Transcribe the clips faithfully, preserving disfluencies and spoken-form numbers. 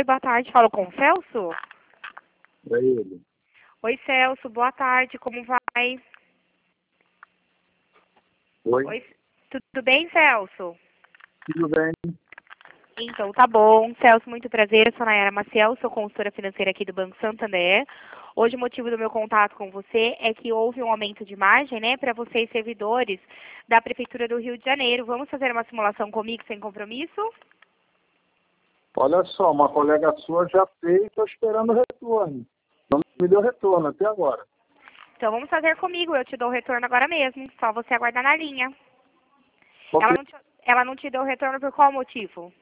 Oi, boa tarde. Falo com o Celso? É ele. Oi, Celso. Boa tarde. Como vai? Oi. Oi. Tudo bem, Celso? Tudo bem? Então, tá bom. Celso, muito prazer. Eu sou Nayara Maciel, sou consultora financeira aqui do Banco Santander. Hoje o motivo do meu contato com você é que houve um aumento de margem, né, para vocês servidores da Prefeitura do Rio de Janeiro. Vamos fazer uma simulação comigo sem compromisso? Olha só, uma colega sua já fez, estou esperando o retorno. Não me deu retorno até agora. Então, vamos fazer comigo. Eu te dou o retorno agora mesmo. Só você aguardar na linha. Ok. Ela não te, ela não te deu retorno por qual motivo?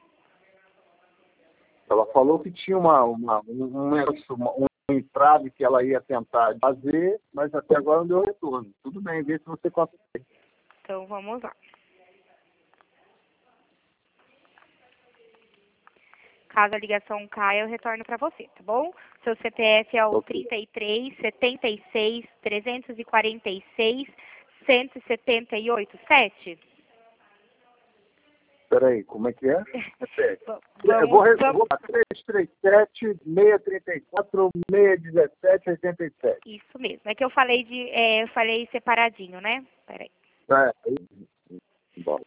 Ela falou que tinha uma, uma, um, um, um entrave que ela ia tentar fazer, mas até agora não deu retorno. Tudo bem, vê se você consegue. Então, vamos lá. Caso a ligação caia, eu retorno para você, tá bom? Seu C P F é o Ok. trinta e três, setenta e seis, trezentos e quarenta e seis, cento e setenta e oito, sete? Espera aí, como é que é? Repete. Eu Vamos, vou, re- vamos. vou para três três sete, seis três quatro, seis um sete, oito sete. Isso mesmo. É que eu falei de, é, eu falei separadinho, né? Peraí. É, aí, bom.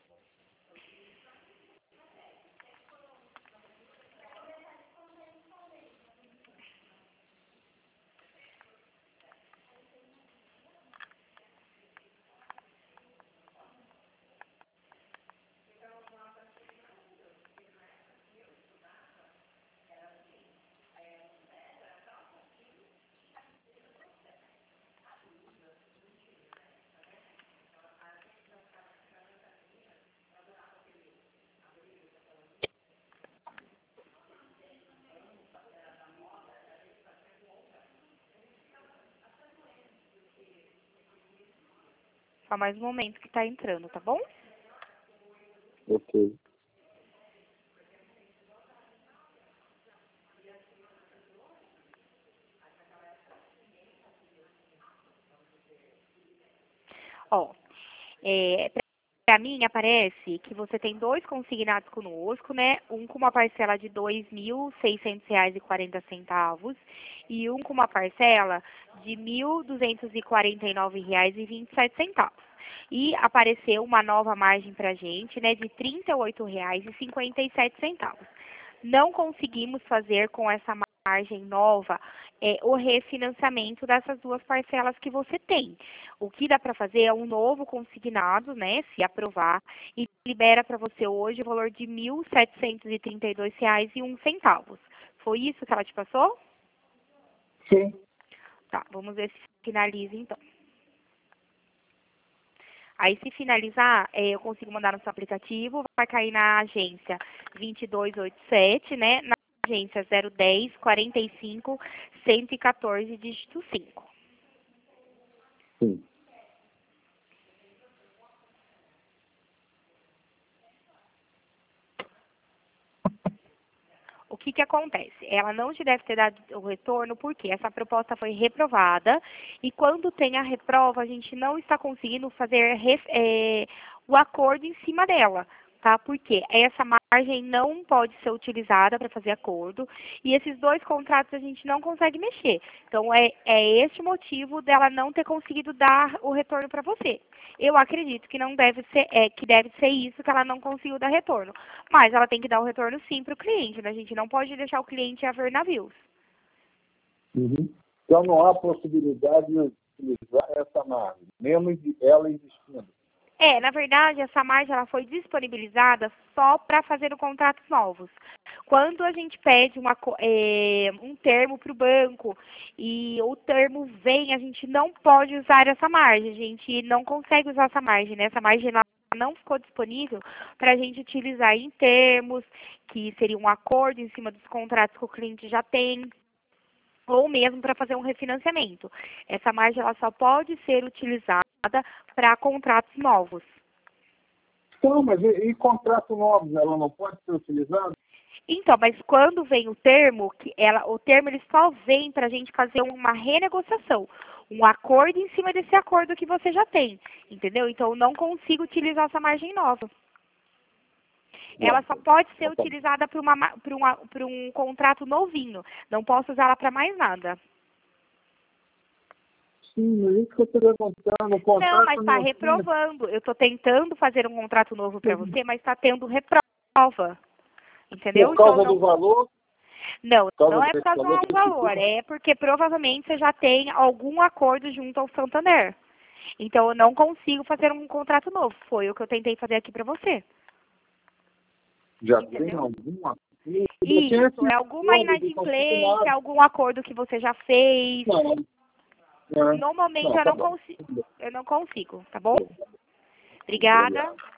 Só mais um momento que tá entrando, tá bom? Ok. Ó, é, para mim aparece que você tem dois consignados conosco, né? Um com uma parcela de dois mil seiscentos reais e quarenta centavos e um com uma parcela de mil duzentos e quarenta e nove reais e vinte e sete centavos. E apareceu uma nova margem para a gente, né, de trinta e oito reais e cinquenta e sete centavos. Não conseguimos fazer com essa margem nova é, o refinanciamento dessas duas parcelas que você tem. O que dá para fazer é um novo consignado, né, se aprovar, e libera para você hoje o valor de mil setecentos e trinta e dois reais e um centavos. Foi isso que ela te passou? Sim. Tá, vamos ver se finaliza então. Aí, se finalizar, é, eu consigo mandar no seu aplicativo, vai cair na agência vinte e dois oitenta e sete, né? Na agência zero dez, quarenta e cinco, cento e quatorze, dígito cinco. Sim. O que que acontece? Ela não te deve ter dado o retorno porque essa proposta foi reprovada e quando tem a reprova, a gente não está conseguindo fazer ref- é, o acordo em cima dela, tá? Porque essa margem não pode ser utilizada para fazer acordo e esses dois contratos a gente não consegue mexer. Então, é, é este o motivo dela não ter conseguido dar o retorno para você. Eu acredito que não deve ser, é, que deve ser isso que ela não conseguiu dar retorno. Mas ela tem que dar o retorno sim para o cliente, né? A gente não pode deixar o cliente a ver navios. Uhum. Então não há possibilidade de utilizar essa margem, mesmo ela existindo. É, na verdade, essa margem ela foi disponibilizada só para fazer o contratos novos. Quando a gente pede uma, co- é, um termo para o banco e o termo vem, a gente não pode usar essa margem. A gente não consegue usar essa margem, né? Essa margem ela não ficou disponível para a gente utilizar em termos, que seria um acordo em cima dos contratos que o cliente já tem, ou mesmo para fazer um refinanciamento. Essa margem ela só pode ser utilizada para contratos novos. Então, mas e, e contrato novo, ela não pode ser utilizada? Então, mas quando vem o termo, que ela, o termo ele só vem para a gente fazer uma renegociação, um acordo em cima desse acordo que você já tem, entendeu? Então, eu não consigo utilizar essa margem nova. ela só pode ser utilizada para uma, para uma, para um contrato novinho. Não posso usar ela para mais nada. Sim, mas isso que eu estou perguntando. O contrato Não, mas está novinho- reprovando. Eu estou tentando fazer um contrato novo para você, mas está tendo reprova. Entendeu? Por causa Então, não, do valor? não, Por causa não é por desse causa valor do que valor. ficou? É porque provavelmente você já tem algum acordo junto ao Santander. Então, eu não consigo fazer um contrato novo. Foi o que eu tentei fazer aqui para você. Já Entendeu? tem alguma? Isso, é alguma inadimplência, algum acordo que você já fez. Não, não, No momento não, eu tá não bom. consigo. Eu não consigo, tá bom? Obrigada.